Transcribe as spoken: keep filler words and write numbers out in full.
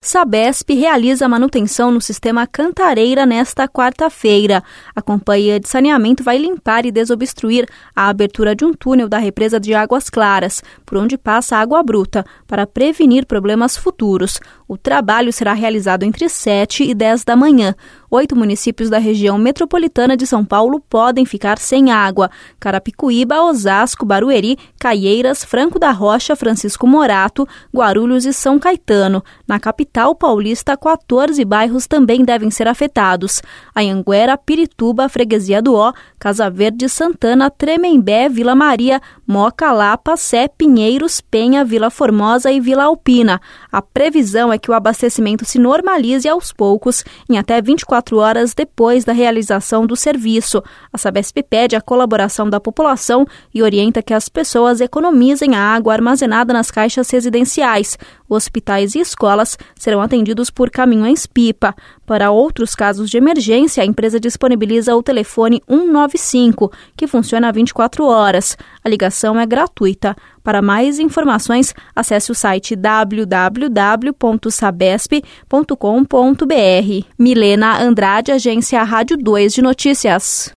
Sabesp realiza manutenção no sistema Cantareira nesta quarta-feira. A Companhia de Saneamento vai limpar e desobstruir a abertura de um túnel da represa de Águas Claras, por onde passa água bruta, para prevenir problemas futuros. O trabalho será realizado entre sete e dez da manhã. Oito municípios da região metropolitana de São Paulo podem ficar sem água: Carapicuíba, Osasco, Barueri, Caieiras, Franco da Rocha, Francisco Morato, Guarulhos e São Caetano. Na capital paulista, quatorze bairros também devem ser afetados: Anhanguera, Pirituba, Freguesia do Ó, Casa Verde, Santana, Tremembé, Vila Maria, Moca, Lapa, Sé, Pinheiros, Penha, Vila Formosa e Vila Alpina. A previsão é que o abastecimento se normalize aos poucos, em até vinte e quatro horas depois da realização do serviço. A Sabesp pede a colaboração da população e orienta que as pessoas economizem a água armazenada nas caixas residenciais. Hospitais e escolas serão atendidos por caminhões-pipa. Para outros casos de emergência, a empresa disponibiliza o telefone cento e noventa e cinco, que funciona vinte e quatro horas. A ligação é gratuita. Para mais informações, acesse o site w w w ponto sabesp ponto com ponto b r. Milena Andrade, Agência Rádio dois de Notícias.